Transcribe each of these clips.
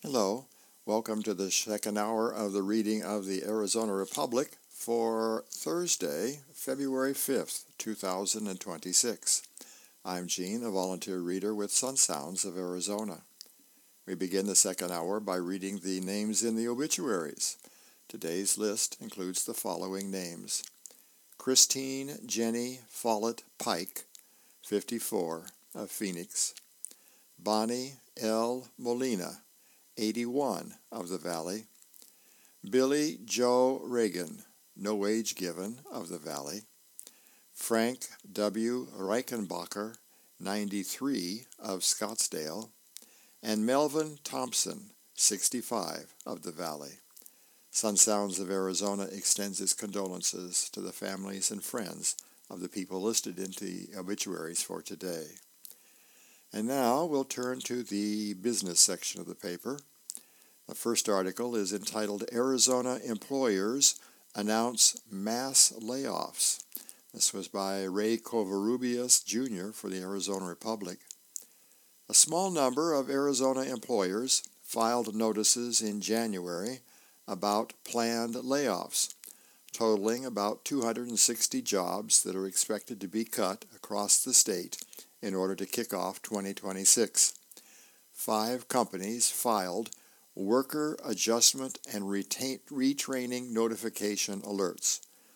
Hello, welcome to the second hour of the reading of the Arizona Republic for Thursday, February 5th, 2026. I'm Gene, a volunteer reader with Sun Sounds of Arizona. We begin the second hour by reading the names in the obituaries. Today's list includes the following names: Christine Jenny Follett Pike, 54, of Phoenix; Bonnie L. Molina, 81, of the Valley; Billy Joe Reagan, no age given, of the Valley; Frank W. Reichenbacher, 93, of Scottsdale; and Melvin Thompson, 65, of the Valley. Sun Sounds of Arizona extends its condolences to the families and friends of the people listed in the obituaries for today. And now we'll turn to the business section of the paper. The first article is entitled Arizona Employers Announce Mass Layoffs. This was by Ray Covarrubias, Jr. for the Arizona Republic. A small number of Arizona employers filed notices in January about planned layoffs, totaling about 260 jobs that are expected to be cut across the state in order to kick off 2026. 5 companies filed Worker Adjustment and Retraining Notification Alerts,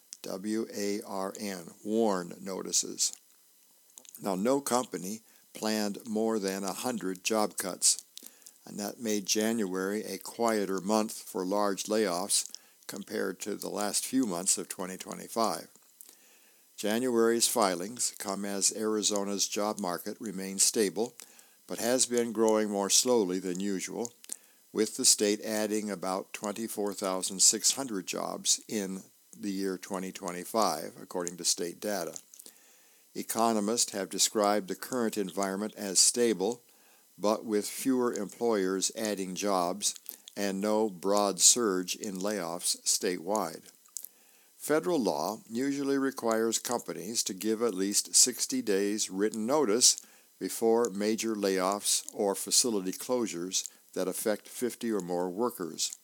WARN notices. Now, no company planned more than 100 job cuts, and that made January a quieter month for large layoffs compared to the last few months of 2025. January's filings come as Arizona's job market remains stable, but has been growing more slowly than usual, with the state adding about 24,600 jobs in the year 2025, according to state data. Economists have described the current environment as stable, but with fewer employers adding jobs and no broad surge in layoffs statewide. Federal law usually requires companies to give at least 60 days written notice before major layoffs or facility closures that affect 50 or more workers.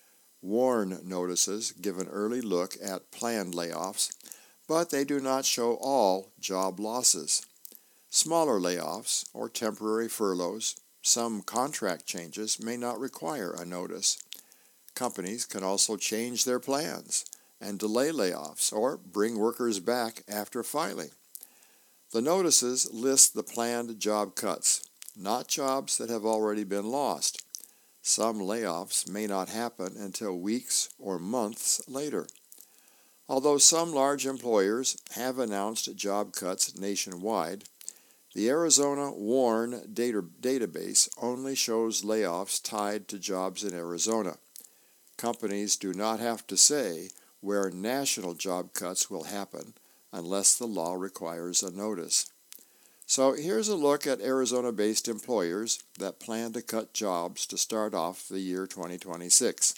WARN notices give an early look at planned layoffs, but they do not show all job losses. Smaller layoffs or temporary furloughs, some contract changes may not require a notice. Companies can also change their plans and delay layoffs or bring workers back after filing. The notices list the planned job cuts, not jobs that have already been lost. Some layoffs may not happen until weeks or months later. Although some large employers have announced job cuts nationwide, the Arizona WARN database only shows layoffs tied to jobs in Arizona. Companies do not have to say where national job cuts will happen unless the law requires a notice. So here's a look at Arizona-based employers that plan to cut jobs to start off the year 2026.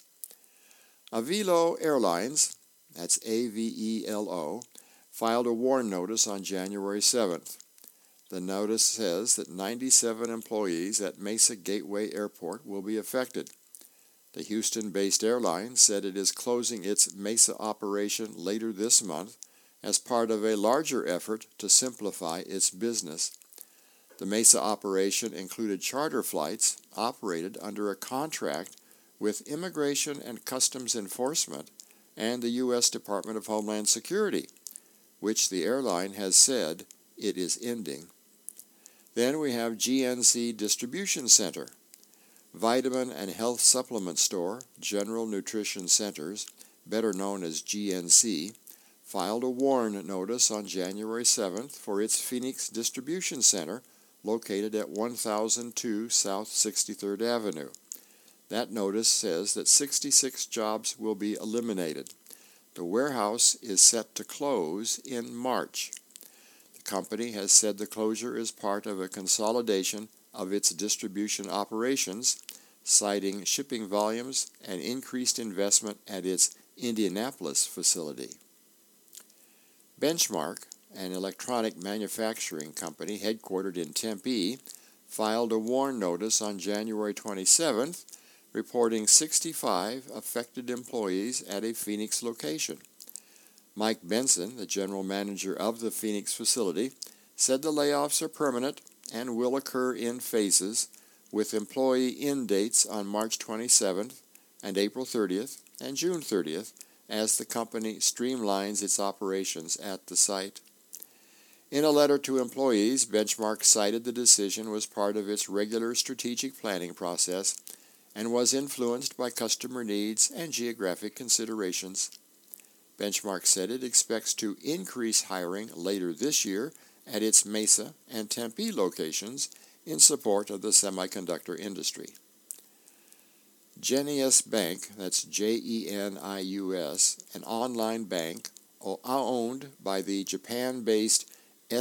Avelo Airlines, that's AVELO, filed a WARN notice on January 7th. The notice says that 97 employees at Mesa Gateway Airport will be affected. The Houston-based airline said it is closing its Mesa operation later this month as part of a larger effort to simplify its business. The Mesa operation included charter flights operated under a contract with Immigration and Customs Enforcement and the U.S. Department of Homeland Security, which the airline has said it is ending. Then we have GNC Distribution Center. Vitamin and Health Supplement Store, General Nutrition Centers, better known as GNC, filed a WARN notice on January 7th for its Phoenix Distribution Center located at 1002 South 63rd Avenue. That notice says that 66 jobs will be eliminated. The warehouse is set to close in March. The company has said the closure is part of a consolidation of its distribution operations, citing shipping volumes and increased investment at its Indianapolis facility. Benchmark, an electronic manufacturing company headquartered in Tempe, filed a WARN notice on January 27th reporting 65 affected employees at a Phoenix location. Mike Benson, the general manager of the Phoenix facility, said the layoffs are permanent and will occur in phases, with employee end dates on March 27th and April 30th and June 30th as the company streamlines its operations at the site. In a letter to employees, Benchmark cited the decision was part of its regular strategic planning process and was influenced by customer needs and geographic considerations. Benchmark said it expects to increase hiring later this year at its Mesa and Tempe locations in support of the semiconductor industry. Jenius Bank, that's Jenius, an online bank owned by the Japan-based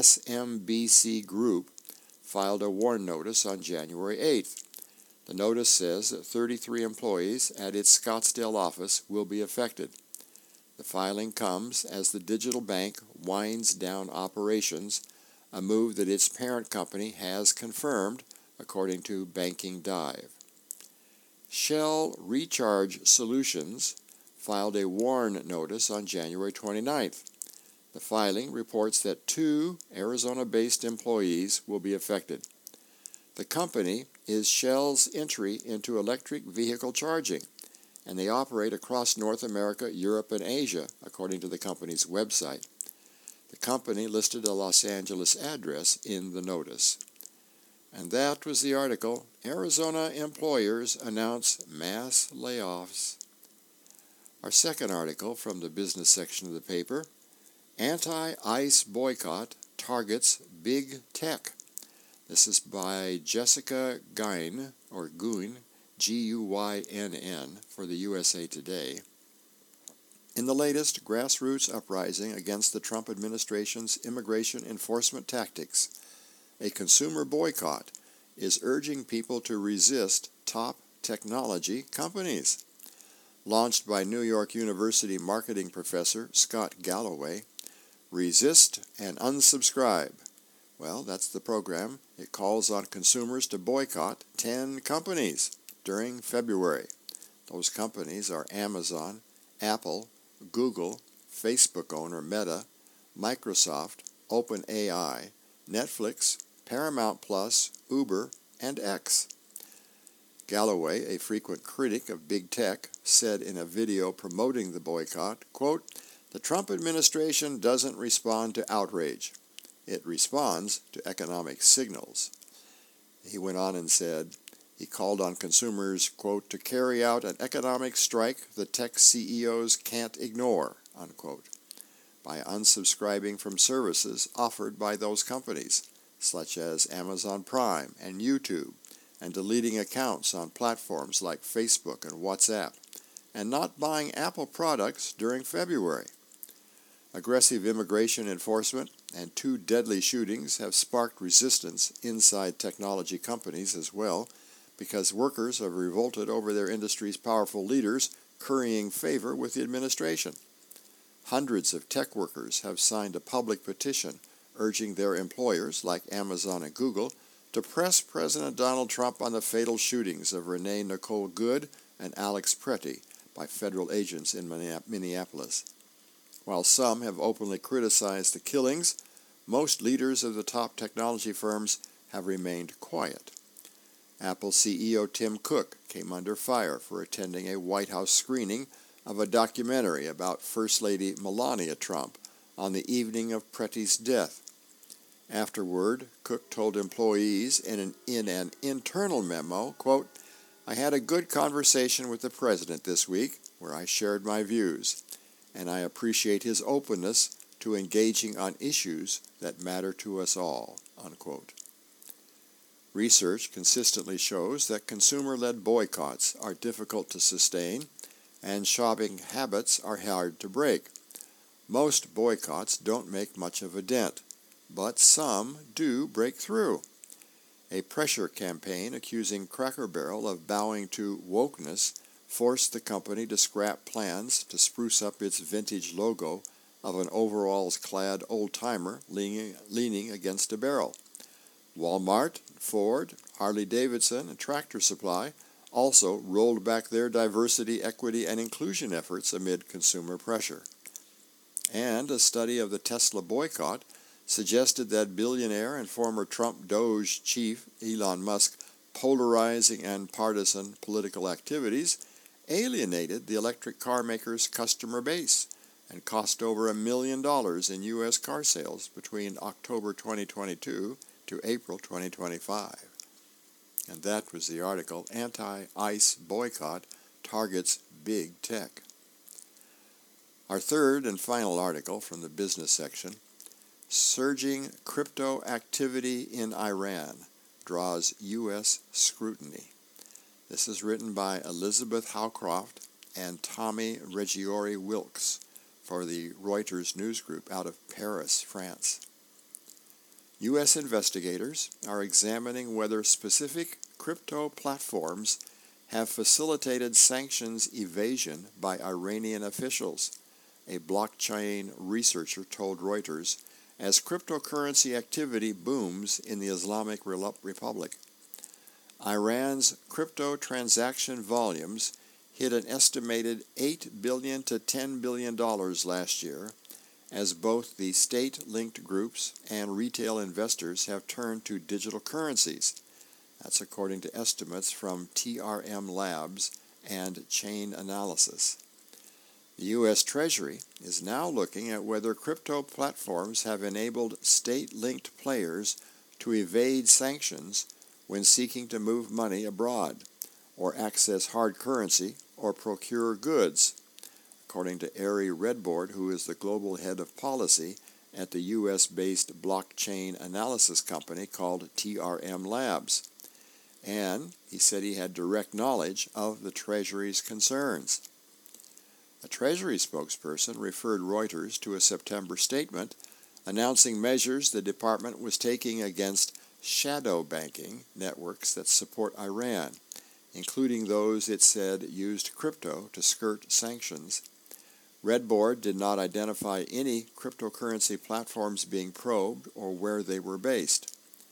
SMBC Group, filed a WARN notice on January 8th. The notice says that 33 employees at its Scottsdale office will be affected. The filing comes as the digital bank winds down operations, a move that its parent company has confirmed, according to Banking Dive. Shell Recharge Solutions filed a WARN notice on January 29th. The filing reports that 2 Arizona-based employees will be affected. The company is Shell's entry into electric vehicle charging, and they operate across North America, Europe, and Asia, according to the company's website. The company listed a Los Angeles address in the notice. And that was the article. Arizona employers announce mass layoffs. Our second article from the business section of the paper, Anti-ICE boycott targets big tech. This is by Jessica Guyn, or Guyn, G-U-Y-N-N, for the USA Today. In the latest grassroots uprising against the Trump administration's immigration enforcement tactics, a consumer boycott is urging people to resist top technology companies. Launched by New York University marketing professor Scott Galloway, Resist and Unsubscribe. Well, that's the program. It calls on consumers to boycott 10 companies during February. Those companies are Amazon, Apple, Google, Facebook owner Meta, Microsoft, OpenAI, Netflix, Paramount Plus, Uber, and X. Galloway, a frequent critic of big tech, said in a video promoting the boycott, quote, "The Trump administration doesn't respond to outrage. It responds to economic signals." He went on and said, he called on consumers, quote, "to carry out an economic strike the tech CEOs can't ignore," unquote, by unsubscribing from services offered by those companies, such as Amazon Prime and YouTube, and deleting accounts on platforms like Facebook and WhatsApp, and not buying Apple products during February. Aggressive immigration enforcement and 2 deadly shootings have sparked resistance inside technology companies as well, because workers have revolted over their industry's powerful leaders currying favor with the administration. Hundreds of tech workers have signed a public petition urging their employers, like Amazon and Google, to press President Donald Trump on the fatal shootings of Renee Nicole Good and Alex Pretty by federal agents in Minneapolis. While some have openly criticized the killings, most leaders of the top technology firms have remained quiet. Apple CEO Tim Cook came under fire for attending a White House screening of a documentary about First Lady Melania Trump on the evening of Pretty's death. Afterward, Cook told employees in an internal memo, quote, "I had a good conversation with the president this week where I shared my views, and I appreciate his openness to engaging on issues that matter to us all," unquote. Research consistently shows that consumer-led boycotts are difficult to sustain and shopping habits are hard to break. Most boycotts don't make much of a dent, but some do break through. A pressure campaign accusing Cracker Barrel of bowing to wokeness forced the company to scrap plans to spruce up its vintage logo of an overalls-clad old-timer leaning against a barrel. Walmart, Ford, Harley-Davidson, and Tractor Supply also rolled back their diversity, equity, and inclusion efforts amid consumer pressure. And a study of the Tesla boycott suggested that billionaire and former Trump Doge chief Elon Musk's polarizing and partisan political activities alienated the electric car maker's customer base and cost over $1 million in U.S. car sales between October 2022 to April 2025. And that was the article, Anti-ICE Boycott Targets Big Tech. Our third and final article from the business section, Surging Crypto Activity in Iran Draws U.S. Scrutiny. This is written by Elizabeth Howcroft and Tommy Reggiori-Wilkes for the Reuters News Group out of Paris, France. U.S. investigators are examining whether specific crypto platforms have facilitated sanctions evasion by Iranian officials, a blockchain researcher told Reuters, as cryptocurrency activity booms in the Islamic Republic. Iran's crypto transaction volumes hit an estimated $8 billion to $10 billion last year, as both the state-linked groups and retail investors have turned to digital currencies. That's according to estimates from TRM Labs and Chain Analysis. The U.S. Treasury is now looking at whether crypto platforms have enabled state-linked players to evade sanctions when seeking to move money abroad, or access hard currency, or procure goods, according to Ari Redbord, who is the global head of policy at the U.S.-based blockchain analysis company called TRM Labs. And he said he had direct knowledge of the Treasury's concerns. A Treasury spokesperson referred Reuters to a September statement announcing measures the department was taking against shadow banking networks that support Iran, including those it said used crypto to skirt sanctions. Redbord did not identify any cryptocurrency platforms being probed or where they were based.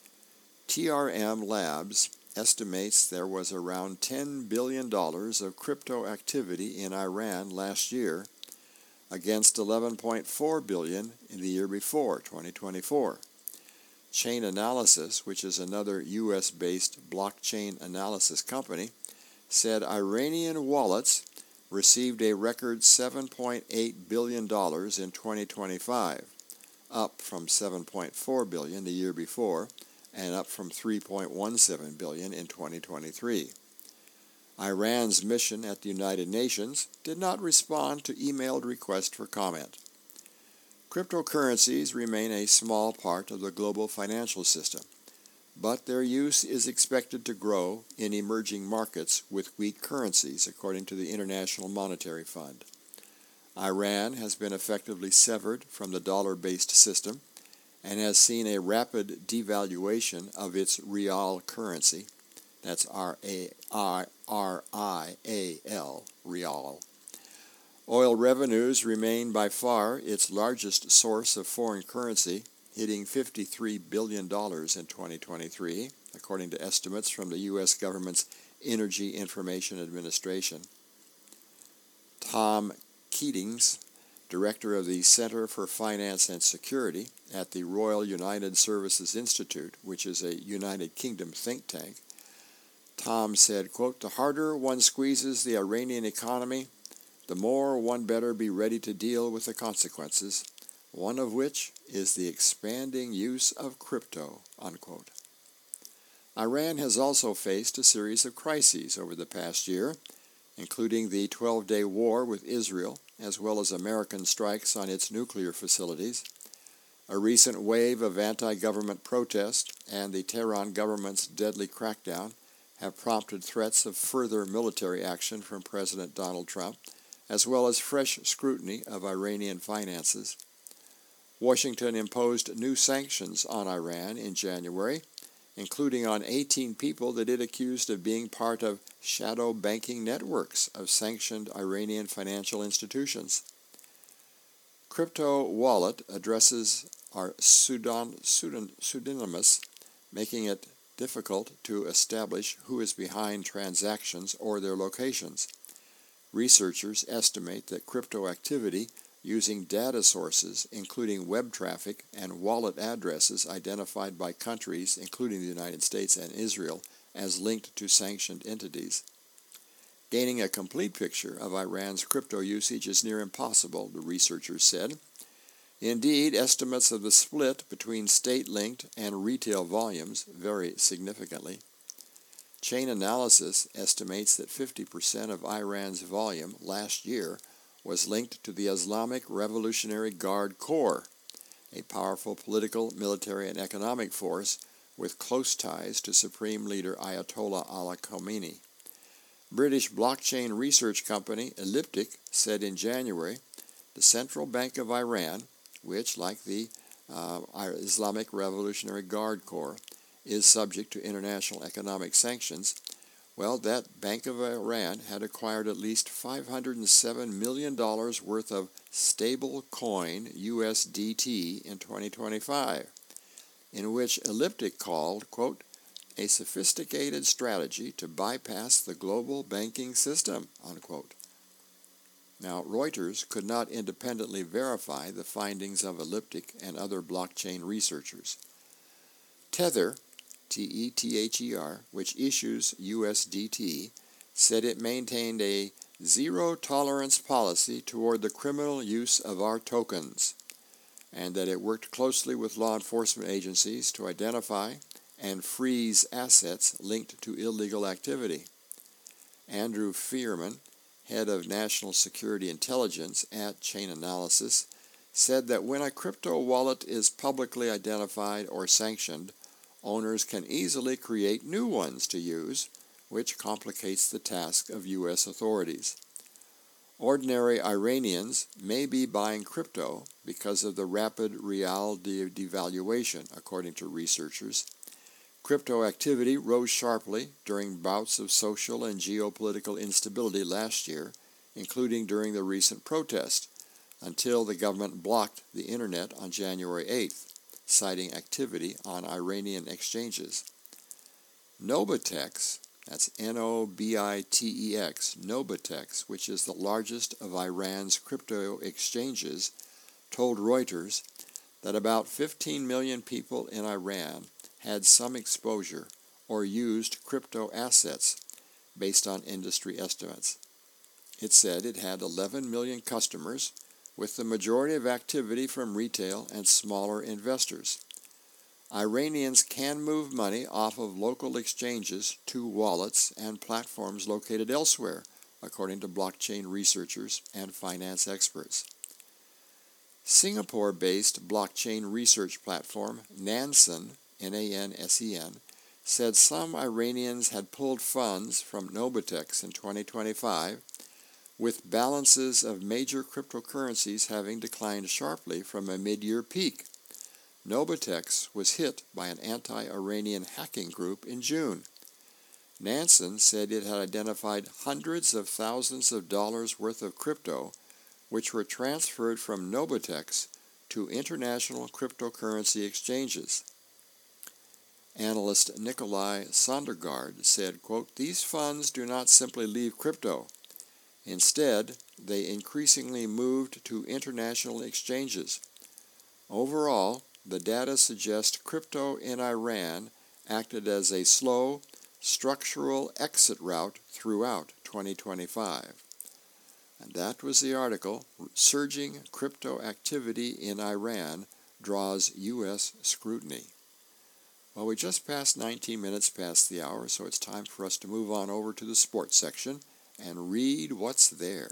TRM Labs estimates there was around $10 billion of crypto activity in Iran last year, against $11.4 billion in the year before, 2024. Chain Analysis, which is another U.S.-based blockchain analysis company, said Iranian wallets received a record $7.8 billion in 2025, up from $7.4 billion the year before, and up from $3.17 billion in 2023. Iran's mission at the United Nations did not respond to emailed requests for comment. Cryptocurrencies remain a small part of the global financial system, but their use is expected to grow in emerging markets with weak currencies, according to the International Monetary Fund. Iran has been effectively severed from the dollar-based system and has seen a rapid devaluation of its rial currency. That's R-I-A-L, rial. Oil revenues remain by far its largest source of foreign currency, hitting $53 billion in 2023, according to estimates from the U.S. government's Energy Information Administration. Tom Keatings, director of the Center for Finance and Security at the Royal United Services Institute, which is a United Kingdom think tank, Tom said, quote, "The harder one squeezes the Iranian economy, the more one better be ready to deal with the consequences, one of which is the expanding use of crypto," unquote. Iran has also faced a series of crises over the past year, including the 12-day war with Israel, as well as American strikes on its nuclear facilities, a recent wave of anti-government protest, and the Tehran government's deadly crackdown have prompted threats of further military action from President Donald Trump, as well as fresh scrutiny of Iranian finances. Washington imposed new sanctions on Iran in January, including on 18 people that it accused of being part of shadow banking networks of sanctioned Iranian financial institutions. Crypto wallet addresses are pseudonymous, making it difficult to establish who is behind transactions or their locations. Researchers estimate that crypto activity using data sources, including web traffic and wallet addresses identified by countries, including the United States and Israel, as linked to sanctioned entities. Gaining a complete picture of Iran's crypto usage is near impossible, the researchers said. Indeed, estimates of the split between state-linked and retail volumes vary significantly. Chainalysis estimates that 50% of Iran's volume last year was linked to the Islamic Revolutionary Guard Corps, a powerful political, military, and economic force with close ties to Supreme Leader Ayatollah Ali Khamenei. British blockchain research company Elliptic said in January the Central Bank of Iran, which, like the Islamic Revolutionary Guard Corps, is subject to international economic sanctions, well, that Bank of Iran had acquired at least $507 million worth of stable coin USDT in 2025, in which Elliptic called, quote, a sophisticated strategy to bypass the global banking system, unquote. Now, Reuters could not independently verify the findings of Elliptic and other blockchain researchers. Tether, Tether, which issues USDT, said it maintained a zero-tolerance policy toward the criminal use of our tokens, and that it worked closely with law enforcement agencies to identify and freeze assets linked to illegal activity. Andrew Fearman, head of National Security Intelligence at Chainalysis, said that when a crypto wallet is publicly identified or sanctioned, owners can easily create new ones to use, which complicates the task of U.S. authorities. Ordinary Iranians may be buying crypto because of the rapid rial devaluation, according to researchers. Crypto activity rose sharply during bouts of social and geopolitical instability last year, including during the recent protest, until the government blocked the internet on January 8th, citing activity on Iranian exchanges. Nobitex, that's Nobitex, Nobitex, which is the largest of Iran's crypto exchanges, told Reuters that about 15 million people in Iran had some exposure or used crypto assets based on industry estimates. It said it had 11 million customers, with the majority of activity from retail and smaller investors. Iranians can move money off of local exchanges to wallets and platforms located elsewhere, according to blockchain researchers and finance experts. Singapore-based blockchain research platform Nansen, Nansen, said some Iranians had pulled funds from Nobitex in 2025, with balances of major cryptocurrencies having declined sharply from a mid-year peak. Nobitex was hit by an anti-Iranian hacking group in June. Nansen said it had identified hundreds of thousands of dollars worth of crypto, which were transferred from Nobitex to international cryptocurrency exchanges. Analyst Nikolai Sondergaard said, quote, these funds do not simply leave crypto. Instead, they increasingly moved to international exchanges. Overall, the data suggests crypto in Iran acted as a slow, structural exit route throughout 2025. And that was the article, Surging Crypto Activity in Iran Draws U.S. Scrutiny. Well, we just passed 19 minutes past the hour, so it's time for us to move on over to the sports section and read what's there.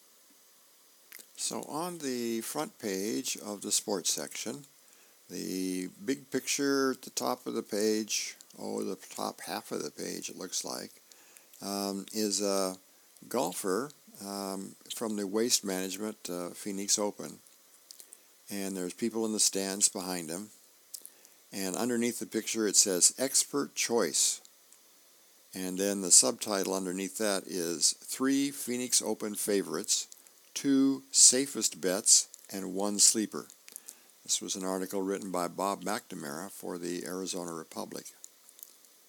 So on the front page of the sports section, the big picture at the top of the page, the top half of the page it looks like, is a golfer from the Waste Management Phoenix Open. And there's people in the stands behind him. And underneath the picture it says Expert Choice. And then the subtitle underneath that is 3 Phoenix Open favorites, 2 safest bets, and 1 sleeper. This was an article written by Bob McNamara for the Arizona Republic.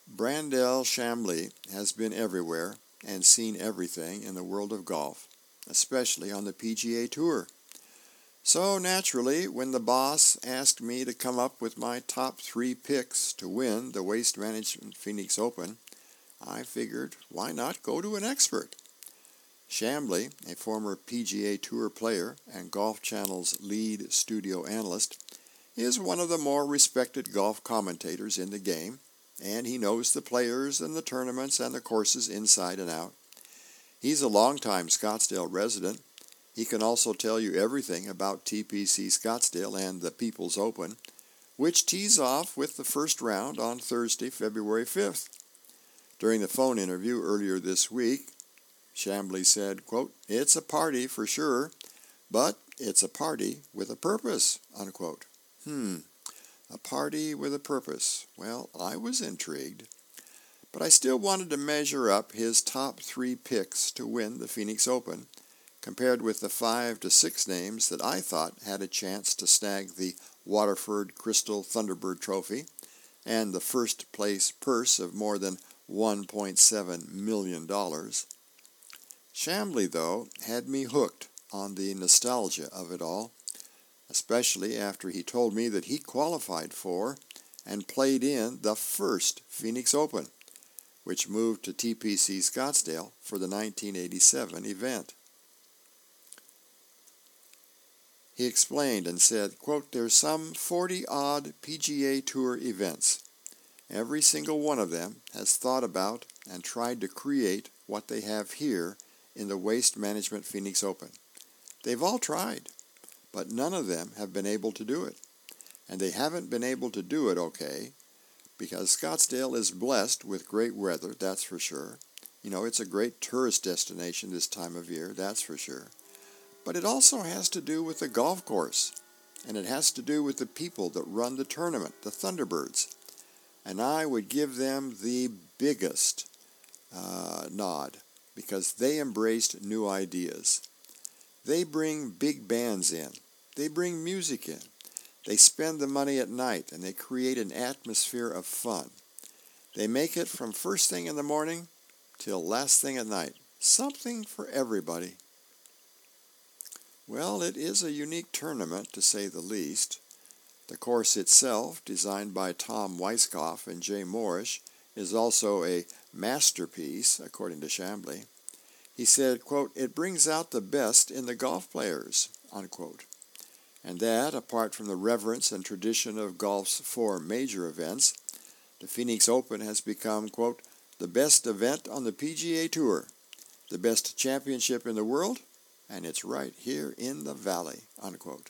Brandel Chambly has been everywhere and seen everything in the world of golf, especially on the PGA Tour. So naturally, when the boss asked me to come up with my top 3 picks to win the Waste Management Phoenix Open, I figured, why not go to an expert? Chambly, a former PGA Tour player and Golf Channel's lead studio analyst, is one of the more respected golf commentators in the game, and he knows the players and the tournaments and the courses inside and out. He's a longtime Scottsdale resident. He can also tell you everything about TPC Scottsdale and the People's Open, which tees off with the first round on Thursday, February 5th. During the phone interview earlier this week, Chambly said, quote, "It's a party for sure, but it's a party with a purpose," unquote. A party with a purpose. Well, I was intrigued, but I still wanted to measure up his top 3 picks to win the Phoenix Open, compared with the 5 to 6 names that I thought had a chance to snag the Waterford Crystal Thunderbird Trophy and the first place purse of more than $1.7 million. Chambly, though, had me hooked on the nostalgia of it all, especially after he told me that he qualified for and played in the first Phoenix Open, which moved to TPC Scottsdale for the 1987 event. He explained and said, quote, "There's some 40-odd PGA Tour events. Every single one of them has thought about and tried to create what they have here in the Waste Management Phoenix Open. They've all tried, but none of them have been able to do it. And they haven't been able to do it okay, because Scottsdale is blessed with great weather, that's for sure. You know, it's a great tourist destination this time of year, that's for sure. But it also has to do with the golf course, and it has to do with the people that run the tournament, the Thunderbirds. And I would give them the biggest nod, because they embraced new ideas. They bring big bands in. They bring music in. They spend the money at night, and they create an atmosphere of fun. They make it from first thing in the morning till last thing at night. Something for everybody." Well, it is a unique tournament, to say the least. The course itself, designed by Tom Weiskopf and Jay Morrish, is also a masterpiece, according to Chambly. He said, quote, "It brings out the best in the golf players," unquote. And that, apart from the reverence and tradition of golf's 4 major events, the Phoenix Open has become, quote, "the best event on the PGA Tour, the best championship in the world, and it's right here in the valley," unquote.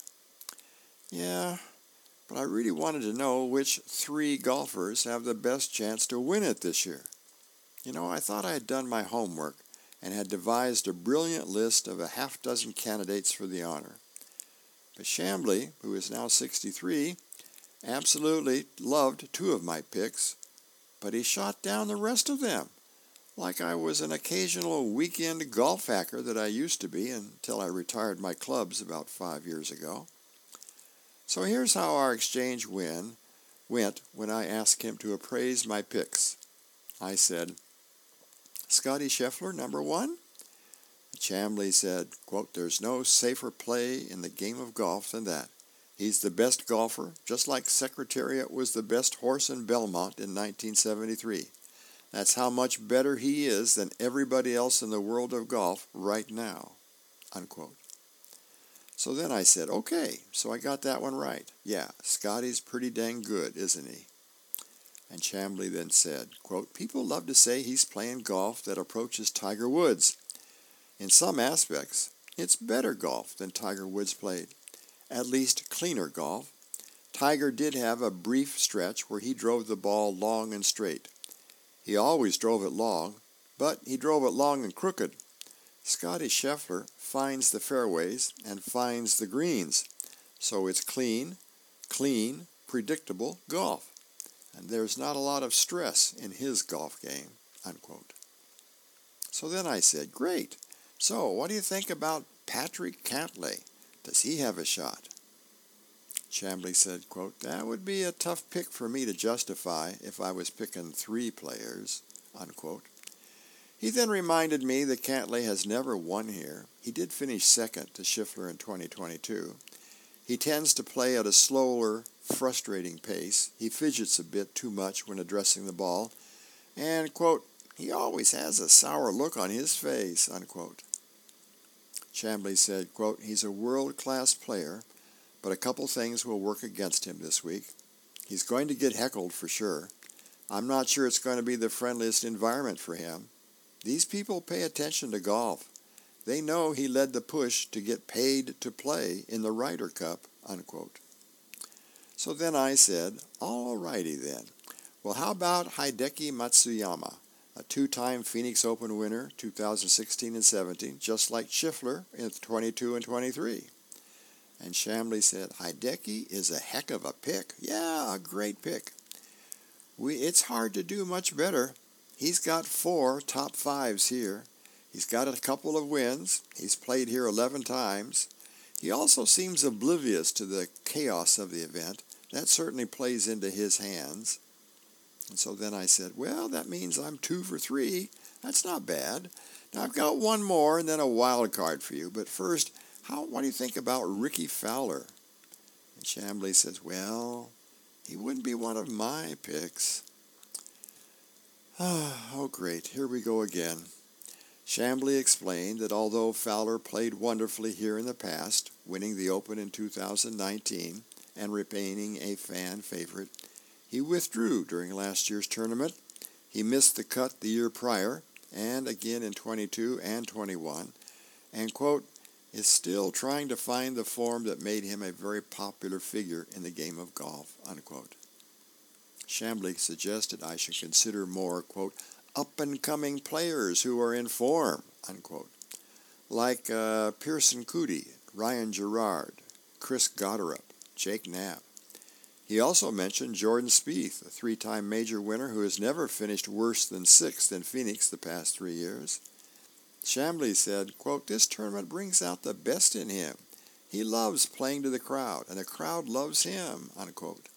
Yeah, but I really wanted to know which 3 golfers have the best chance to win it this year. You know, I thought I had done my homework and had devised a brilliant list of a half-dozen candidates for the honor. But Chambly, who is now 63, absolutely loved 2 of my picks, but he shot down the rest of them, like I was an occasional weekend golf hacker that I used to be until I retired my clubs about 5 years ago. So here's how our exchange went when I asked him to appraise my picks. I said, "Scottie Scheffler, number 1? Chambly said, quote, "There's no safer play in the game of golf than that. He's the best golfer, just like Secretariat was the best horse in Belmont in 1973. That's how much better he is than everybody else in the world of golf right now," unquote. So then I said, okay, so I got that one right. Yeah, Scottie's pretty dang good, isn't he? And Chambly then said, quote, "People love to say he's playing golf that approaches Tiger Woods. In some aspects, it's better golf than Tiger Woods played. At least cleaner golf. Tiger did have a brief stretch where he drove the ball long and straight. He always drove it long, but he drove it long and crooked. Scottie Scheffler finds the fairways and finds the greens, so it's clean, predictable golf. And there's not a lot of stress in his golf game," unquote. So then I said, great. So what do you think about Patrick Cantlay? Does he have a shot? Chamblee said, quote, "That would be a tough pick for me to justify if I was picking 3 players," unquote. He then reminded me that Cantlay has never won here. He did finish second to Scheffler in 2022. He tends to play at a slower, frustrating pace. He fidgets a bit too much when addressing the ball. And, quote, "he always has a sour look on his face," unquote. Chamblee said, quote, "He's a world-class player, but a couple things will work against him this week. He's going to get heckled for sure. I'm not sure it's going to be the friendliest environment for him. These people pay attention to golf. They know he led the push to get paid to play in the Ryder Cup," unquote. So then I said, all righty then. Well, how about Hideki Matsuyama, a 2-time Phoenix Open winner, 2016 and 17, just like Scheffler in 22 and 23. And Chamblee said, "Hideki is a heck of a pick. Yeah, a great pick. It's hard to do much better. He's got 4 top 5s here. He's got a couple of wins. He's played here 11 times. He also seems oblivious to the chaos of the event. That certainly plays into his hands." And so then I said, "Well, that means I'm 2 for 3. That's not bad. Now I've got one more and then a wild card for you. But first, what do you think about Ricky Fowler?" And Chamblee says, "Well, he wouldn't be one of my picks." Oh, great. Here we go again. Chamblee explained that although Fowler played wonderfully here in the past, winning the Open in 2019 and remaining a fan favorite, he withdrew during last year's tournament. He missed the cut the year prior, and again in 22 and 21, and, quote, "is still trying to find the form that made him a very popular figure in the game of golf," unquote. Chamblee suggested I should consider more, quote, "up-and-coming players who are in form," unquote, like Pearson Coody, Ryan Gerard, Chris Gotterup, Jake Knapp. He also mentioned Jordan Spieth, a 3-time major winner who has never finished worse than 6th in Phoenix the past 3 years. Chamblee said, quote, "This tournament brings out the best in him. He loves playing to the crowd, and the crowd loves him," unquote.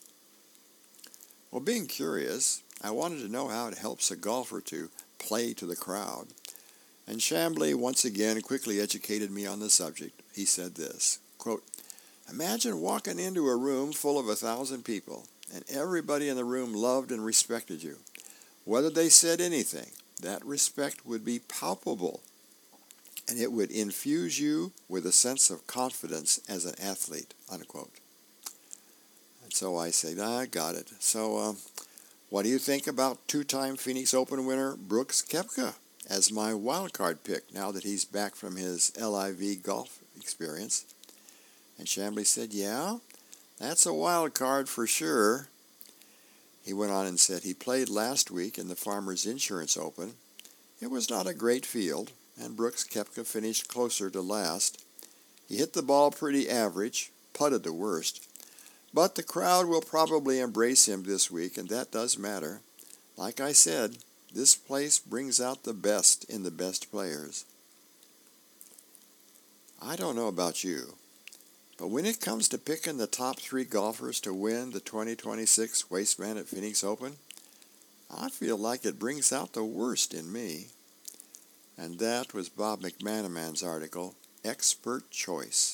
Well, being curious, I wanted to know how it helps a golfer to play to the crowd. And Chamblee once again quickly educated me on the subject. He said this, quote, "Imagine walking into a room full of 1,000 people, and everybody in the room loved and respected you. Whether they said anything, that respect would be palpable, and it would infuse you with a sense of confidence as an athlete," unquote. And so I said, I got it. So what do you think about 2-time Phoenix Open winner Brooks Koepka as my wildcard pick now that he's back from his LIV golf experience? And Chamblee said, "Yeah, that's a wild card for sure." He went on and said he played last week in the Farmers Insurance Open. It was not a great field, and Brooks Koepka finished closer to last. He hit the ball pretty average, putted the worst. But the crowd will probably embrace him this week, and that does matter. Like I said, this place brings out the best in the best players. I don't know about you, but when it comes to picking the top 3 golfers to win the 2026 Waste Management Phoenix Open, I feel like it brings out the worst in me. And that was Bob McManaman's article, Expert Choice.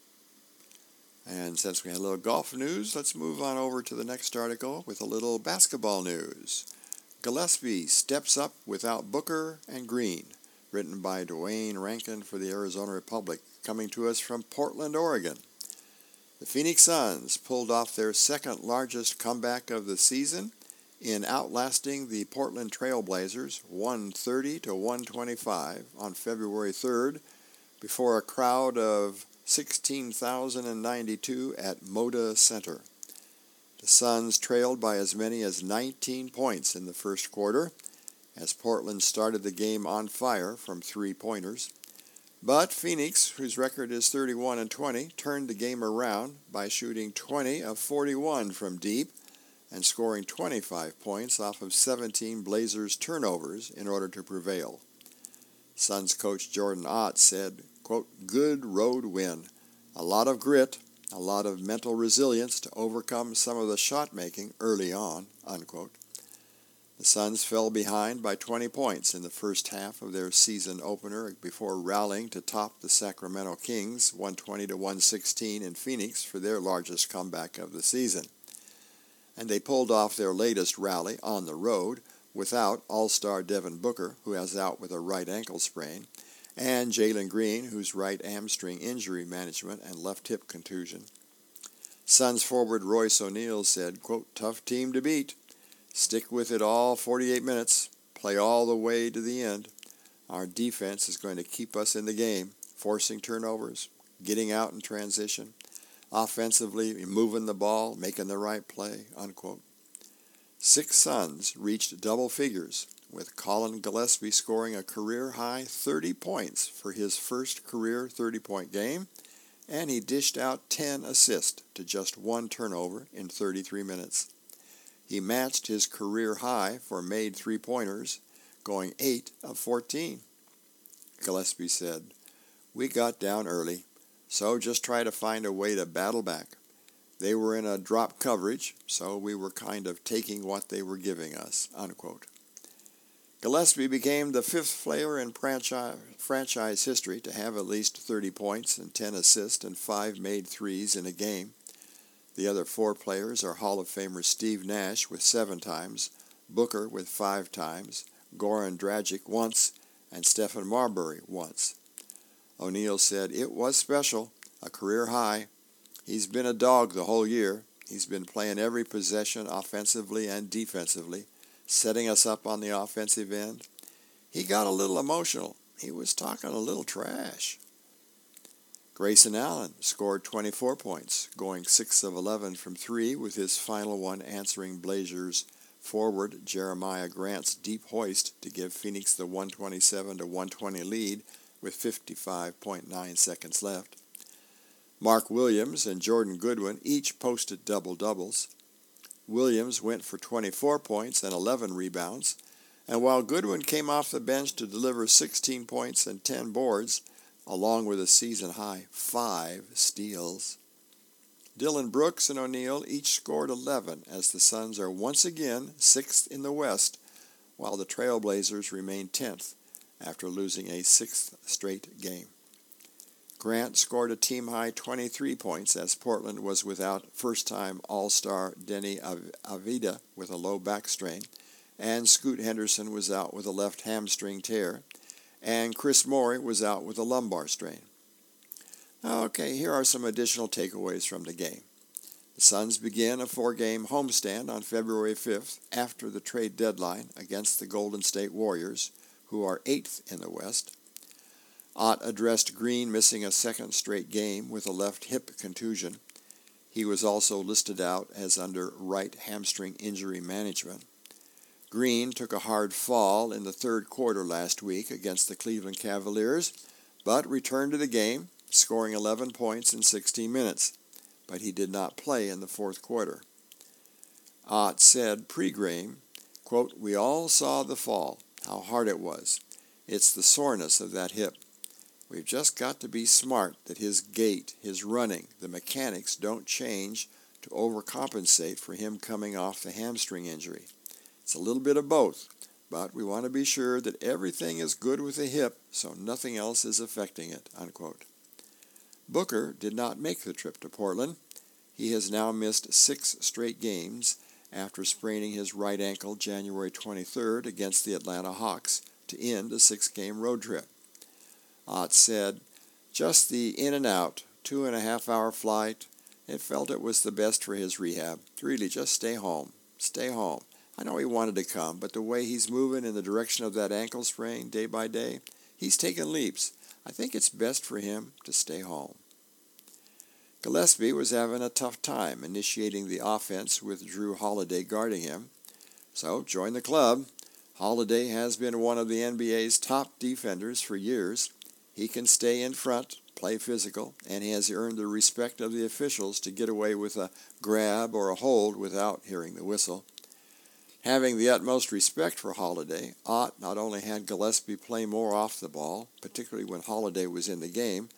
And since we had a little golf news, let's move on over to the next article with a little basketball news. Gillespie steps up without Booker and Green, written by Dwayne Rankin for the Arizona Republic, coming to us from Portland, Oregon. The Phoenix Suns pulled off their second largest comeback of the season in outlasting the Portland Trail Blazers 130 to 125 on February 3rd before a crowd of 16,092 at Moda Center. The Suns trailed by as many as 19 points in the first quarter as Portland started the game on fire from 3-pointers. But Phoenix, whose record is 31-20, turned the game around by shooting 20 of 41 from deep and scoring 25 points off of 17 Blazers turnovers in order to prevail. Suns coach Jordan Ott said, quote, "Good road win. A lot of grit, A lot of mental resilience to overcome some of the shot making early on, unquote. The Suns fell behind by 20 points in the first half of their season opener before rallying to top the Sacramento Kings 120-116 in Phoenix for their largest comeback of the season. And they pulled off their latest rally on the road without All-Star Devin Booker, who is out with a right ankle sprain, and Jalen Green, whose right hamstring injury management and left hip contusion. Suns forward Royce O'Neal said, quote, "Tough team to beat. Stick with it all 48 minutes. Play all the way to the end. Our defense is going to keep us in the game, forcing turnovers, getting out in transition, offensively moving the ball, making the right play," unquote. 6 Suns reached double figures, with Colin Gillespie scoring a career-high 30 points for his first career 30-point game, and he dished out 10 assists to just 1 turnover in 33 minutes. He matched his career high for made three-pointers, going 8 of 14. Gillespie said, "We got down early, so just try to find a way to battle back. They were in a drop coverage, so we were kind of taking what they were giving us," unquote. Gillespie became the 5th player in franchise history to have at least 30 points and 10 assists and 5 made threes in a game. The other 4 players are Hall of Famer Steve Nash with 7 times, Booker with 5 times, Goran Dragic once, and Stephen Marbury once. O'Neal said, "It was special, a career high. He's been a dog the whole year. He's been playing every possession offensively and defensively, setting us up on the offensive end. He got a little emotional. He was talking a little trash." Grayson Allen scored 24 points, going 6 of 11 from 3, with his final one answering Blazers forward Jeremiah Grant's deep hoist to give Phoenix the 127-120 lead with 55.9 seconds left. Mark Williams and Jordan Goodwin each posted double-doubles. Williams went for 24 points and 11 rebounds, and while Goodwin came off the bench to deliver 16 points and 10 boards, along with a season-high 5 steals. Dillon Brooks and O'Neal each scored 11 as the Suns are once again 6th in the West, while the Trailblazers remain 10th after losing a 6th straight game. Grant scored a team-high 23 points as Portland was without first-time All-Star Denny Avdija with a low back strain, and Scoot Henderson was out with a left hamstring tear, and Chris Morey was out with a lumbar strain. Okay, here are some additional takeaways from the game. The Suns begin a 4-game homestand on February 5th after the trade deadline against the Golden State Warriors, who are 8th in the West. Ott addressed Green missing a 2nd straight game with a left hip contusion. He was also listed out as under right hamstring injury management. Green took a hard fall in the 3rd quarter last week against the Cleveland Cavaliers, but returned to the game, scoring 11 points in 16 minutes, but he did not play in the 4th quarter. Ott said pre-game, quote, "We all saw the fall, how hard it was. It's the soreness of that hip. We've just got to be smart that his gait, his running, the mechanics don't change to overcompensate for him coming off the hamstring injury. It's a little bit of both, but we want to be sure that everything is good with the hip so nothing else is affecting it," unquote. Booker did not make the trip to Portland. He has now missed 6 straight games after spraining his right ankle January 23rd against the Atlanta Hawks to end a 6-game road trip. Ott said, "Just the in and out, 2.5-hour flight. It felt it was the best for his rehab. Really, just stay home. Stay home. I know he wanted to come, but the way he's moving in the direction of that ankle sprain day by day, he's taking leaps. I think it's best for him to stay home." Gillespie was having a tough time initiating the offense with Jrue Holiday guarding him. So join the club. Holiday has been one of the NBA's top defenders for years. He can stay in front, play physical, and he has earned the respect of the officials to get away with a grab or a hold without hearing the whistle. Having the utmost respect for Holiday, Ott not only had Gillespie play more off the ball, particularly when Holiday was in the game,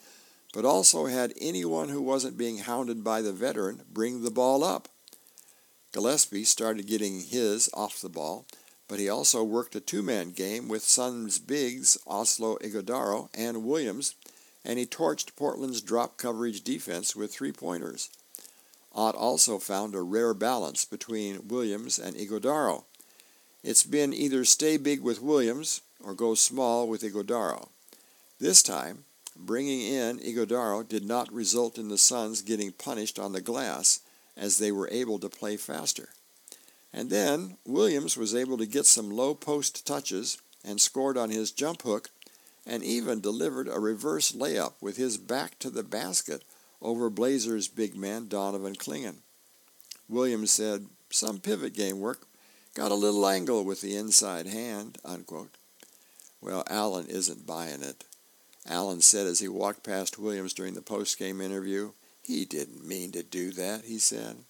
but also had anyone who wasn't being hounded by the veteran bring the ball up. Gillespie started getting his off the ball, but he also worked a two-man game with Suns bigs Oslo Ighodaro and Williams, and he torched Portland's drop coverage defense with three-pointers. Ott also found a rare balance between Williams and Ighodaro. It's been either stay big with Williams or go small with Ighodaro. This time, bringing in Ighodaro did not result in the Suns getting punished on the glass, as they were able to play faster. And then Williams was able to get some low post touches and scored on his jump hook and even delivered a reverse layup with his back to the basket over Blazers big man Donovan Clingan. Williams said, "Some pivot game work, got a little angle with the inside hand," unquote. Well, Allen isn't buying it. Allen said as he walked past Williams during the post-game interview, "He didn't mean to do that," he said.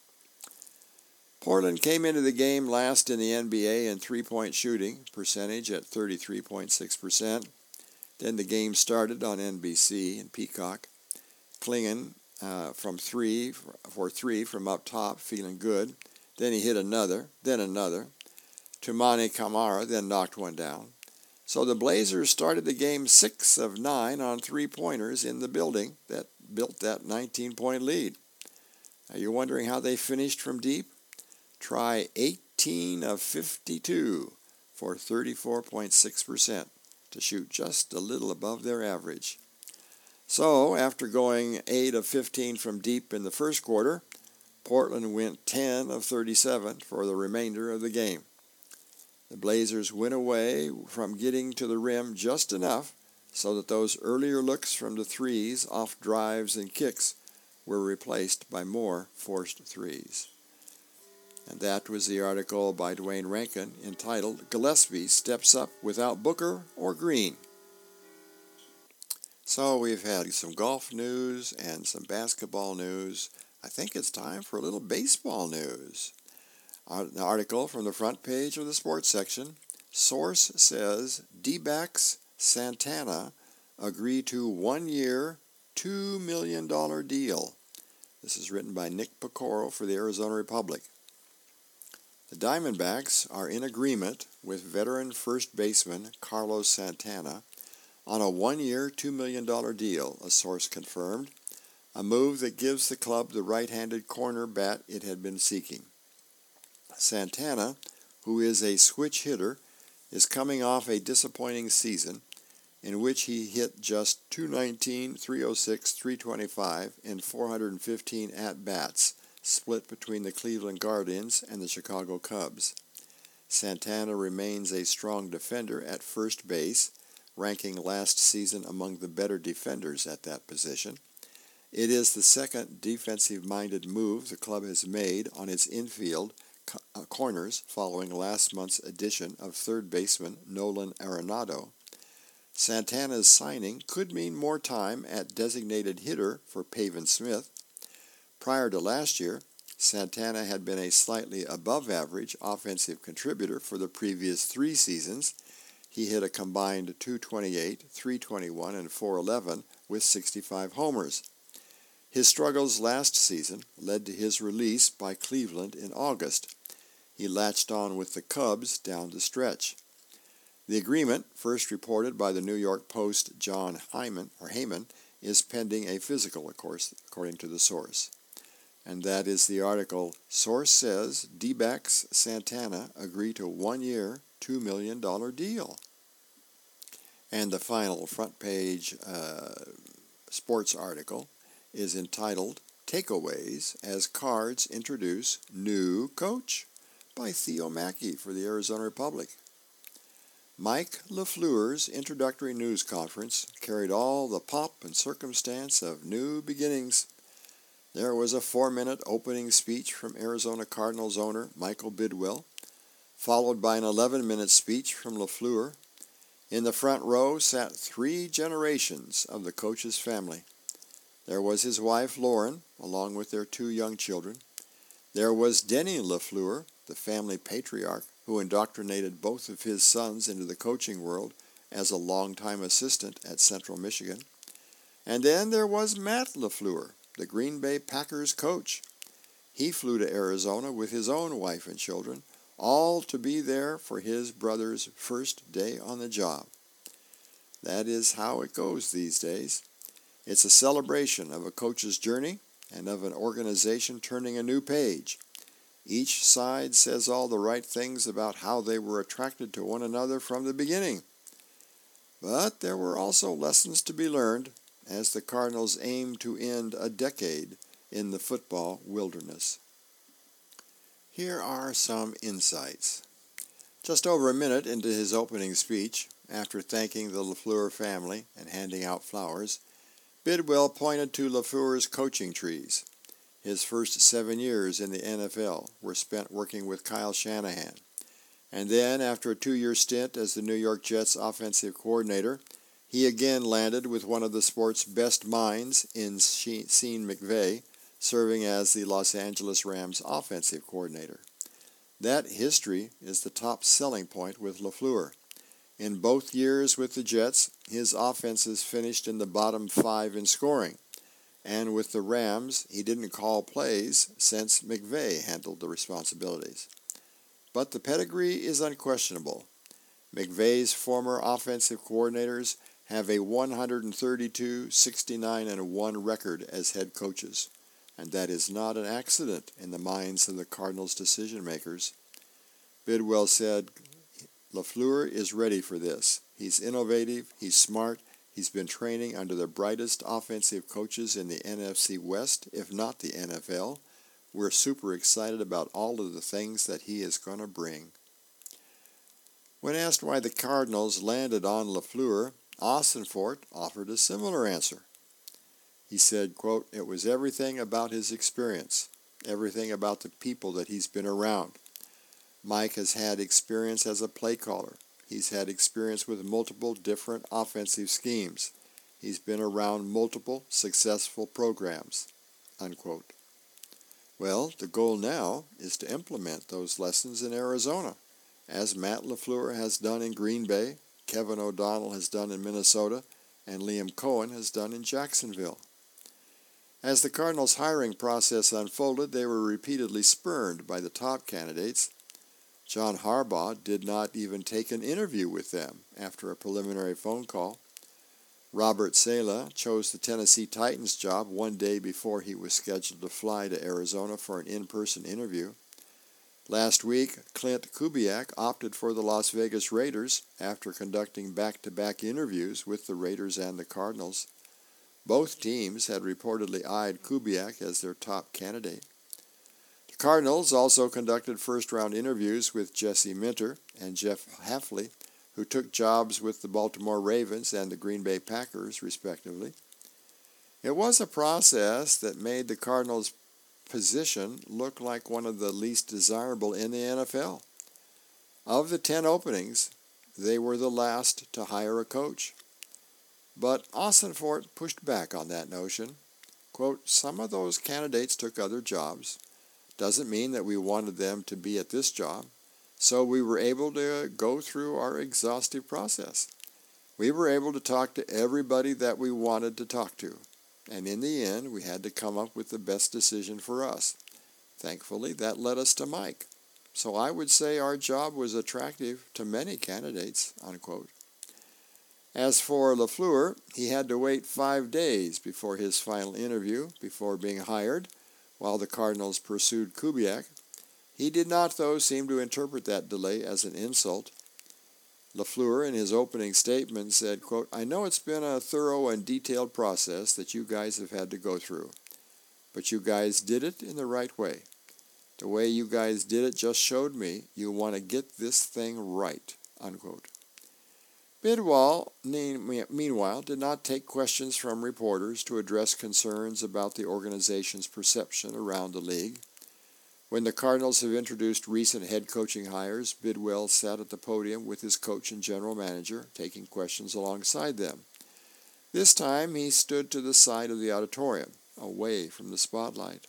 Portland came into the game last in the NBA in three-point shooting percentage at 33.6%. Then the game started on NBC and Peacock. Clingan from three from up top, feeling good. Then he hit another, then another. Toumani Camara then knocked one down. So the Blazers started the game 6 of 9 on three-pointers in the building that built that 19-point lead. Are you wondering how they finished from deep? Try 18 of 52 for 34.6% to shoot just a little above their average. So, after going 8 of 15 from deep in the first quarter, Portland went 10 of 37 for the remainder of the game. The Blazers went away from getting to the rim just enough so that those earlier looks from the threes off drives and kicks were replaced by more forced threes. And that was the article by Dwayne Rankin entitled "Gillespie Steps Up Without Booker or Green." So we've had some golf news and some basketball news. I think it's time for a little baseball news. An article from the front page of the sports section. Source says D-backs Santana agree to 1 year, $2 million deal. This is written by Nick Pecoro for the Arizona Republic. The Diamondbacks are in agreement with veteran first baseman Carlos Santana on a 1 year, $2 million deal, a source confirmed, a move that gives the club the right-handed corner bat it had been seeking. Santana, who is a switch hitter, is coming off a disappointing season in which he hit just .219, .306, .325 in 415 at-bats, split between the Cleveland Guardians and the Chicago Cubs. Santana remains a strong defender at first base, ranking last season among the better defenders at that position. It is the second defensive-minded move the club has made on its infield corners following last month's addition of third baseman Nolan Arenado. Santana's signing could mean more time at designated hitter for Pavin Smith. Prior to last year, Santana had been a slightly above-average offensive contributor for the previous 3 seasons. He hit a combined .228, .321, and .411 with 65 homers. His struggles last season led to his release by Cleveland in August. He latched on with the Cubs down the stretch. The agreement, first reported by the New York Post John Heyman, is pending a physical, of course, according to the source. And that is the article, Source Says D-backs Santana Agree to 1 Year, $2 million Deal. And the final front page sports article is entitled Takeaways as Cards Introduce New Coach by Theo Mackey for the Arizona Republic. Mike LaFleur's introductory news conference carried all the pomp and circumstance of new beginnings. There was a 4-minute opening speech from Arizona Cardinals owner Michael Bidwell, followed by an 11-minute speech from LaFleur. In the front row sat 3 generations of the coach's family. There was his wife Lauren, along with their 2 young children. There was Denny LaFleur, the family patriarch, who indoctrinated both of his sons into the coaching world as a longtime assistant at Central Michigan. And then there was Matt LaFleur, the Green Bay Packers coach. He flew to Arizona with his own wife and children, all to be there for his brother's first day on the job. That is how it goes these days. It's a celebration of a coach's journey and of an organization turning a new page. Each side says all the right things about how they were attracted to one another from the beginning. But there were also lessons to be learned as the Cardinals aim to end a decade in the football wilderness. Here are some insights. Just over a minute into his opening speech, after thanking the LaFleur family and handing out flowers, Bidwell pointed to LaFleur's coaching trees. His first 7 years in the NFL were spent working with Kyle Shanahan. And then, after a 2-year stint as the New York Jets offensive coordinator, he again landed with one of the sport's best minds in Sean McVay, serving as the Los Angeles Rams offensive coordinator. That history is the top selling point with LaFleur. In both years with the Jets, his offenses finished in the bottom 5 in scoring. And with the Rams, he didn't call plays since McVay handled the responsibilities. But the pedigree is unquestionable. McVay's former offensive coordinators have a 132, 69, and 1 record as head coaches, and that is not an accident in the minds of the Cardinals' decision-makers. Bidwell said, LaFleur is ready for this. He's innovative, he's smart, he's been training under the brightest offensive coaches in the NFC West, if not the NFL. We're super excited about all of the things that he is going to bring. When asked why the Cardinals landed on LaFleur, Ossenfort offered a similar answer. He said, quote, it was everything about his experience, everything about the people that he's been around. Mike has had experience as a play caller. He's had experience with multiple different offensive schemes. He's been around multiple successful programs, unquote. Well, the goal now is to implement those lessons in Arizona, as Matt LaFleur has done in Green Bay, Kevin O'Donnell has done in Minnesota, and Liam Cohen has done in Jacksonville. As the Cardinals' hiring process unfolded, they were repeatedly spurned by the top candidates. John Harbaugh did not even take an interview with them after a preliminary phone call. Robert Saleh chose the Tennessee Titans job 1 day before he was scheduled to fly to Arizona for an in-person interview. Last week, Clint Kubiak opted for the Las Vegas Raiders after conducting back-to-back interviews with the Raiders and the Cardinals. Both teams had reportedly eyed Kubiak as their top candidate. The Cardinals also conducted first-round interviews with Jesse Minter and Jeff Hafley, who took jobs with the Baltimore Ravens and the Green Bay Packers, respectively. It was a process that made the Cardinals' position look like one of the least desirable in the NFL. Of the 10 openings, they were the last to hire a coach. But Ossenfort pushed back on that notion. Quote, some of those candidates took other jobs. Doesn't mean that we wanted them to be at this job. So we were able to go through our exhaustive process. We were able to talk to everybody that we wanted to talk to. And in the end, we had to come up with the best decision for us. Thankfully, that led us to Mike. So I would say our job was attractive to many candidates, unquote. As for LaFleur, he had to wait 5 days before his final interview, before being hired, while the Cardinals pursued Kubiak. He did not, though, seem to interpret that delay as an insult. LaFleur, in his opening statement, said, quote, I know it's been a thorough and detailed process that you guys have had to go through, but you guys did it in the right way. The way you guys did it just showed me you want to get this thing right, unquote. Bidwell, meanwhile, did not take questions from reporters to address concerns about the organization's perception around the league. When the Cardinals have introduced recent head coaching hires, Bidwell sat at the podium with his coach and general manager, taking questions alongside them. This time he stood to the side of the auditorium, away from the spotlight.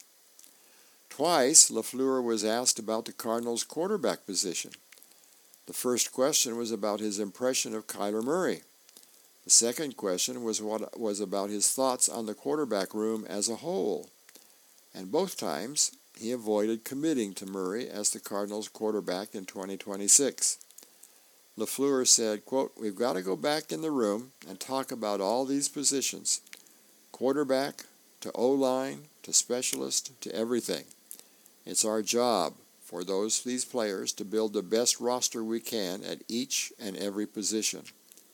Twice, LaFleur was asked about the Cardinals' quarterback position. The first question was about his impression of Kyler Murray. The second question was about his thoughts on the quarterback room as a whole, and both times he avoided committing to Murray as the Cardinals' quarterback in 2026. LaFleur said, quote, "We've got to go back in the room and talk about all these positions, quarterback to O-line to specialist to everything. It's our job for these players to build the best roster we can at each and every position."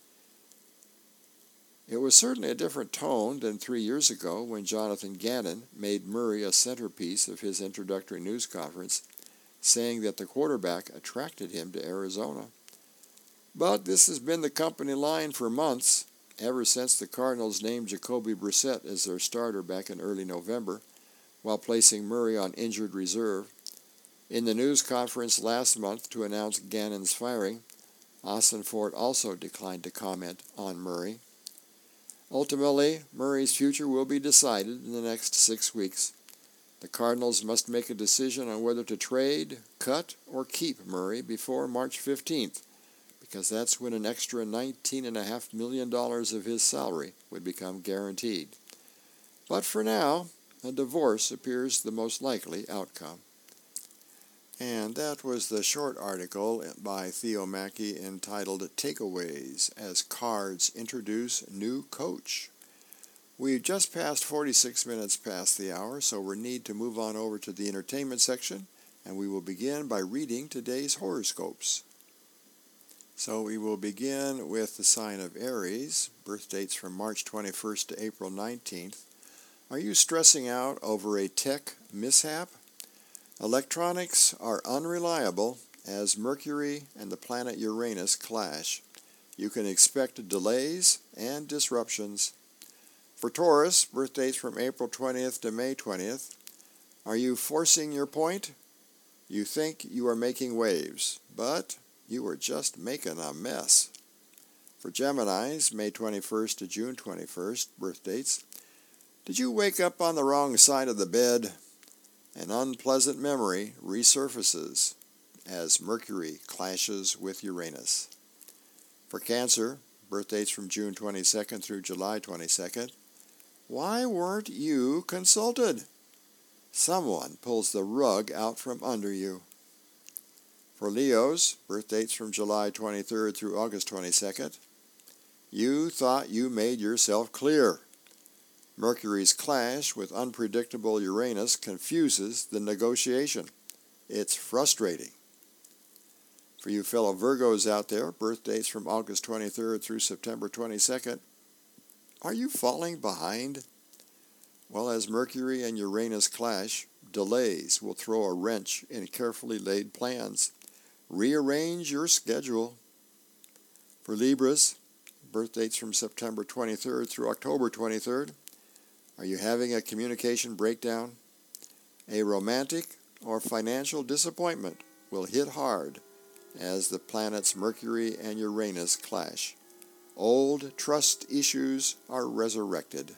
It was certainly a different tone than 3 years ago when Jonathan Gannon made Murray a centerpiece of his introductory news conference, saying that the quarterback attracted him to Arizona. But this has been the company line for months, ever since the Cardinals named Jacoby Brissett as their starter back in early November, while placing Murray on injured reserve. In the news conference last month to announce Gannon's firing, Ossenfort also declined to comment on Murray. Ultimately, Murray's future will be decided in the next 6 weeks. The Cardinals must make a decision on whether to trade, cut, or keep Murray before March 15th, because that's when an extra $19.5 million of his salary would become guaranteed. But for now, a divorce appears the most likely outcome. And that was the short article by Theo Mackey entitled Takeaways as Cards Introduce New Coach. We've just passed 46 minutes past the hour, so we need to move on over to the entertainment section, and we will begin by reading today's horoscopes. So we will begin with the sign of Aries, birth dates from March 21st to April 19th. Are you stressing out over a tech mishap? Electronics are unreliable as Mercury and the planet Uranus clash. You can expect delays and disruptions. For Taurus, birth dates from April 20th to May 20th. Are you forcing your point? You think you are making waves, but you are just making a mess. For Geminis, May 21st to June 21st, birth dates. Did you wake up on the wrong side of the bed? An unpleasant memory resurfaces as Mercury clashes with Uranus. For Cancer, birth dates from June 22nd through July 22nd. Why weren't you consulted? Someone pulls the rug out from under you. For Leos, birth dates from July 23rd through August 22nd. You thought you made yourself clear. Mercury's clash with unpredictable Uranus confuses the negotiation. It's frustrating. For you fellow Virgos out there, birth dates from August 23rd through September 22nd, are you falling behind? Well, as Mercury and Uranus clash, delays will throw a wrench in carefully laid plans. Rearrange your schedule. For Libras, birth dates from September 23rd through October 23rd, are you having a communication breakdown? A romantic or financial disappointment will hit hard as the planets Mercury and Uranus clash. Old trust issues are resurrected.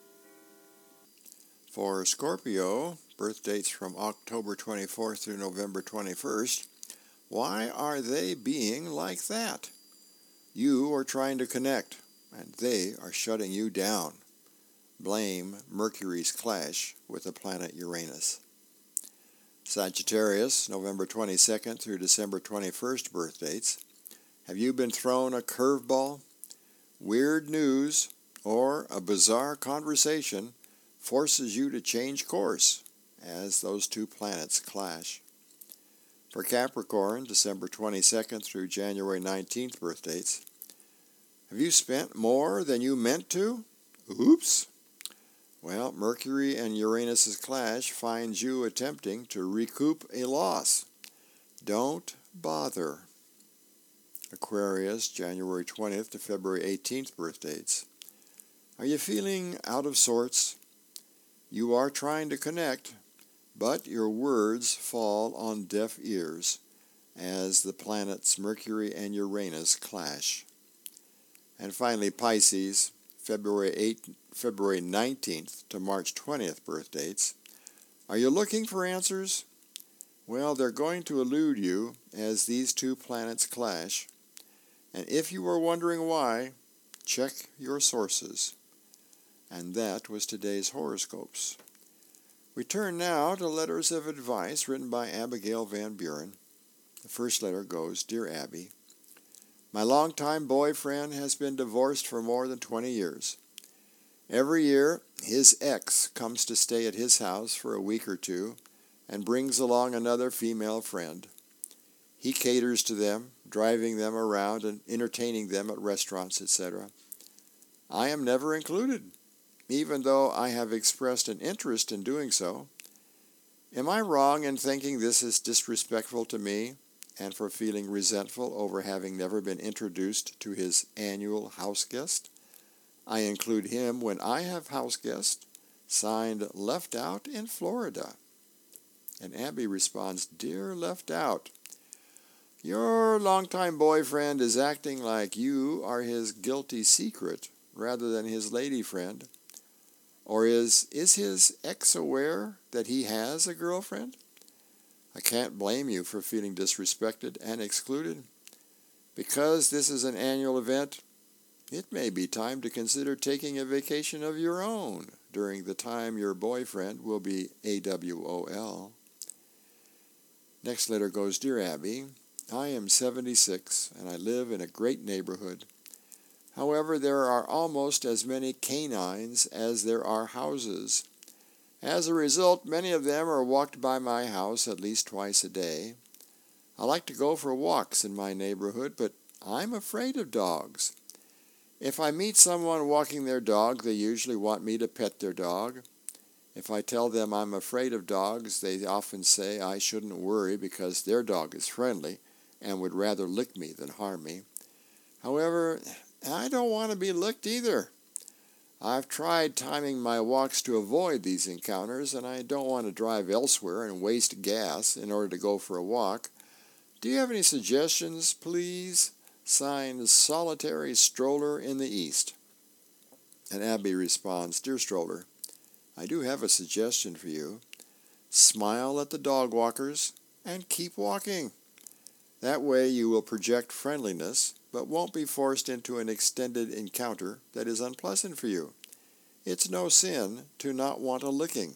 For Scorpio, birth dates from October 24th through November 21st, why are they being like that? You are trying to connect, and they are shutting you down. Blame Mercury's clash with the planet Uranus. Sagittarius, November 22nd through December 21st birth dates. Have you been thrown a curveball? Weird news or a bizarre conversation forces you to change course as those two planets clash. For Capricorn, December 22nd through January 19th birth dates. Have you spent more than you meant to? Oops. Well, Mercury and Uranus's clash finds you attempting to recoup a loss. Don't bother. Aquarius, January 20th to February 18th birth dates. Are you feeling out of sorts? You are trying to connect, but your words fall on deaf ears as the planets Mercury and Uranus clash. And finally, Pisces, February 19th to March 20th birth dates. Are you looking for answers? Well, they're going to elude you as these two planets clash. And if you are wondering why, Check your sources. And that was today's horoscopes. We turn now to letters of advice written by Abigail Van Buren. The first letter goes, Dear Abby, my longtime boyfriend has been divorced for more than 20 years. Every year, his ex comes to stay at his house for a week or two and brings along another female friend. He caters to them, driving them around and entertaining them at restaurants, etc. I am never included, even though I have expressed an interest in doing so. Am I wrong in thinking this is disrespectful to me and for feeling resentful over having never been introduced to his annual house guest? I include him when I have house guests. Signed, Left Out in Florida. And Abby responds, Dear Left Out, your longtime boyfriend is acting like you are his guilty secret rather than his lady friend. Or is his ex aware that he has a girlfriend? I can't blame you for feeling disrespected and excluded. Because this is an annual event, it may be time to consider taking a vacation of your own during the time your boyfriend will be AWOL. Next letter goes, Dear Abby, I am 76 and I live in a great neighborhood. However, there are almost as many canines as there are houses. As a result, many of them are walked by my house at least twice a day. I like to go for walks in my neighborhood, but I'm afraid of dogs. If I meet someone walking their dog, they usually want me to pet their dog. If I tell them I'm afraid of dogs, they often say I shouldn't worry because their dog is friendly and would rather lick me than harm me. However, I don't want to be licked either. I've tried timing my walks to avoid these encounters, and I don't want to drive elsewhere and waste gas in order to go for a walk. Do you have any suggestions, please? Signed, Solitary Stroller in the East. And Abby responds, Dear Stroller, I do have a suggestion for you. Smile at the dog walkers and keep walking. That way you will project friendliness, but won't be forced into an extended encounter that is unpleasant for you. It's no sin to not want a licking.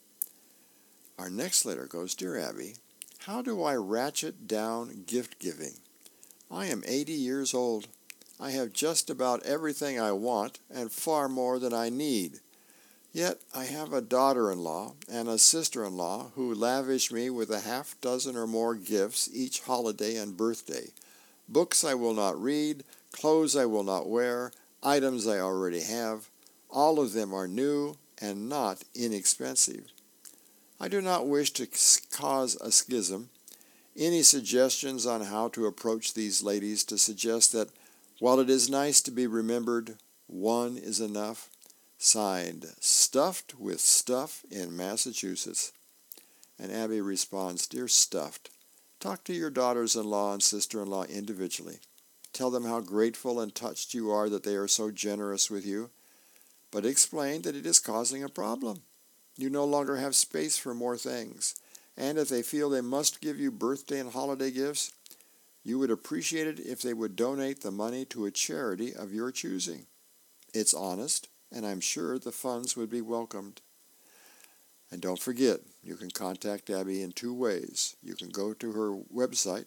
Our next letter goes, Dear Abby, how do I ratchet down gift giving? I am 80 years old. I have just about everything I want and far more than I need. Yet I have a daughter-in-law and a sister-in-law who lavish me with a half dozen or more gifts each holiday and birthday. Books I will not read, clothes I will not wear, items I already have. All of them are new and not inexpensive. I do not wish to cause a schism. Any suggestions on how to approach these ladies to suggest that while it is nice to be remembered, one is enough? Signed, Stuffed with Stuff in Massachusetts. And Abby responds, Dear Stuffed, talk to your daughters-in-law and sister-in-law individually. Tell them how grateful and touched you are that they are so generous with you, but explain that it is causing a problem. You no longer have space for more things, and if they feel they must give you birthday and holiday gifts, you would appreciate it if they would donate the money to a charity of your choosing. It's honest, and I'm sure the funds would be welcomed. And don't forget, you can contact Abby in two ways. You can go to her website,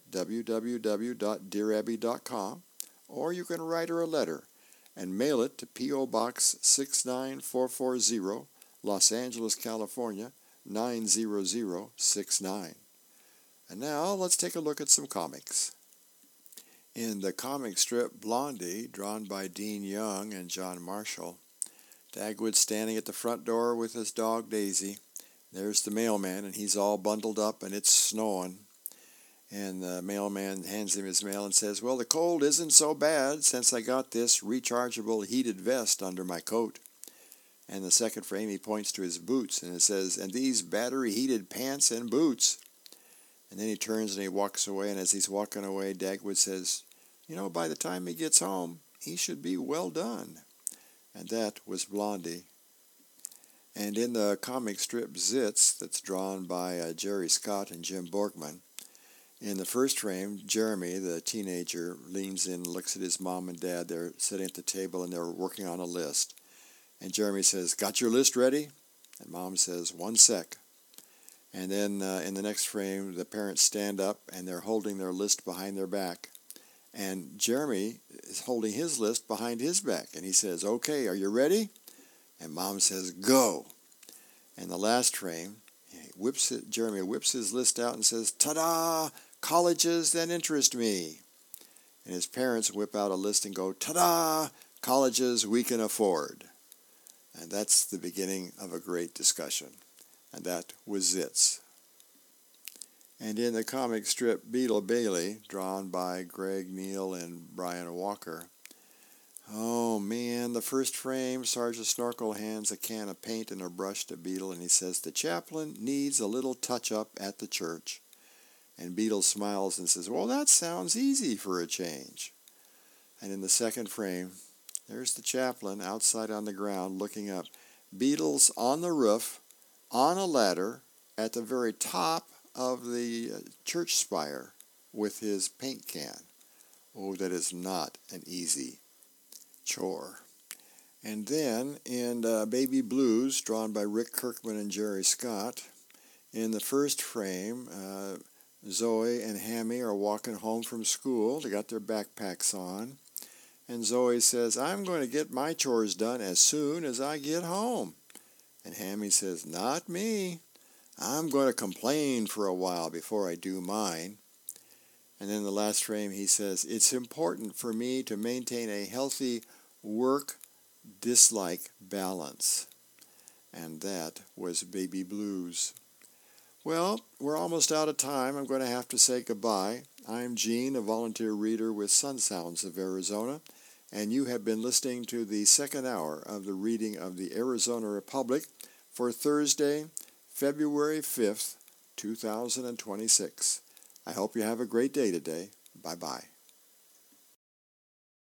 www.dearabby.com, or you can write her a letter and mail it to P.O. Box 69440, Los Angeles, California, 90069. And now let's take a look at some comics. In the comic strip Blondie, drawn by Dean Young and John Marshall, Dagwood's standing at the front door with his dog Daisy. There's the mailman, and he's all bundled up, and it's snowing. And the mailman hands him his mail and says, Well, the cold isn't so bad since I got this rechargeable heated vest under my coat. And the second frame, he points to his boots, and it says, And these battery-heated pants and boots. And then he turns and he walks away, and as he's walking away, Dagwood says, by the time he gets home, he should be well done. And that was Blondie. And in the comic strip Zits, that's drawn by Jerry Scott and Jim Borkman, In the first frame, Jeremy, the teenager, leans in and looks at his mom and dad. They're sitting at the table and they're working on a list. And Jeremy says, "Got your list ready?" And Mom says, "1 sec." And then in the next frame, the parents stand up and they're holding their list behind their back. And Jeremy is holding his list behind his back. And he says, "Okay, are you ready?" And Mom says, "Go." And the last frame, Jeremy whips his list out and says, "Ta-da! Colleges that interest me." And his parents whip out a list and go, "Ta-da! Colleges we can afford." And that's the beginning of a great discussion. And that was Zitz. And in the comic strip Beetle Bailey, drawn by Greg Neal and Brian Walker, oh man, the first frame, Sergeant Snorkel hands a can of paint and a brush to Beetle, and he says, "The chaplain needs a little touch-up at the church." And Beetle smiles and says, "Well, that sounds easy for a change." And in the second frame, there's the chaplain outside on the ground looking up. Beetle's on the roof, on a ladder, at the very top of the church spire with his paint can. Oh, that is not an easy chore. And then in Baby Blues, drawn by Rick Kirkman and Jerry Scott, in the first frame, Zoe and Hammy are walking home from school. They got their backpacks on. And Zoe says, "I'm going to get my chores done as soon as I get home." And Hammy says, "Not me. I'm going to complain for a while before I do mine." And then in the last frame he says, "It's important for me to maintain a healthy work-dislike balance." And that was Baby Blues. Well, we're almost out of time. I'm going to have to say goodbye. I'm Gene, a volunteer reader with Sun Sounds of Arizona, and you have been listening to the second hour of the reading of the Arizona Republic for Thursday, February 5th, 2026. I hope you have a great day today. Bye-bye.